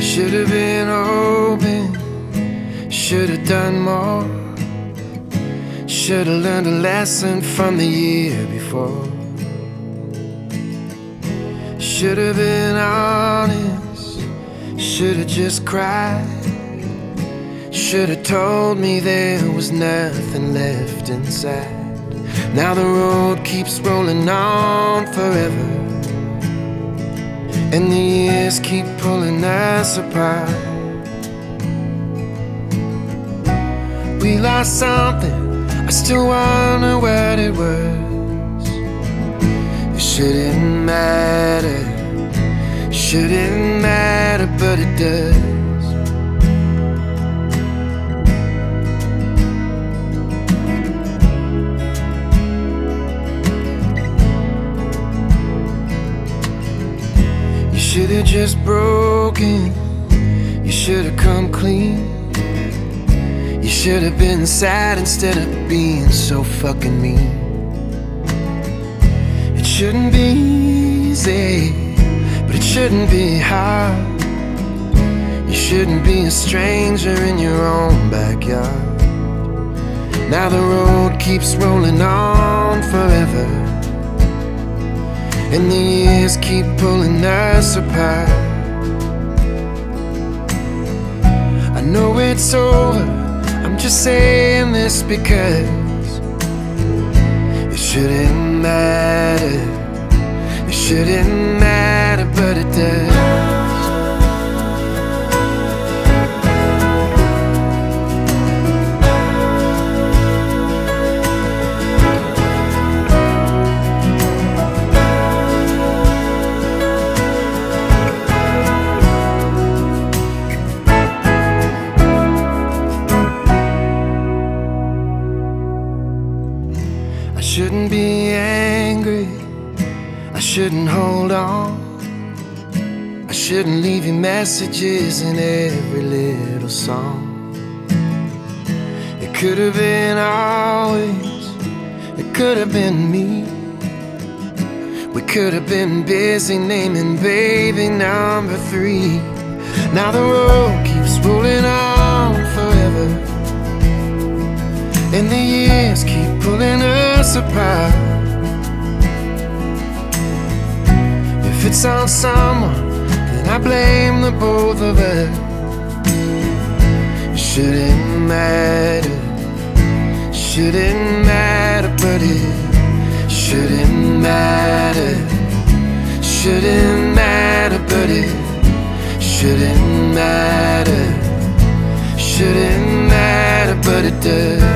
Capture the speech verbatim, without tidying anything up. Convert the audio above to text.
should have been open, should have done more, should have learned a lesson from the year before. Should have been honest, should have just cried, should have told me there was nothing left inside. Now the road keeps rolling on forever, and the years keep pulling us apart. We lost something, I still wonder what it was. It shouldn't matter, shouldn't matter, but it does. You should have just broken, you should have come clean. You should have been sad instead of being so fucking mean. It shouldn't be easy, but it shouldn't be hard. You shouldn't be a stranger in your own backyard. Now the road keeps rolling on forever, and the years keep pulling us apart. I know it's over, I'm just saying this because it shouldn't matter, it shouldn't matter, but it does. I shouldn't be angry, I shouldn't hold on, I shouldn't leave you messages in every little song. It could have been always, it could have been me. We could have been busy naming baby number three. Now the road keeps rolling on forever, and the years keep pulling us apart. If it's on someone, then I blame the both of us. It shouldn't matter, shouldn't matter, but it shouldn't matter, shouldn't matter, but it shouldn't matter, shouldn't matter, but it does.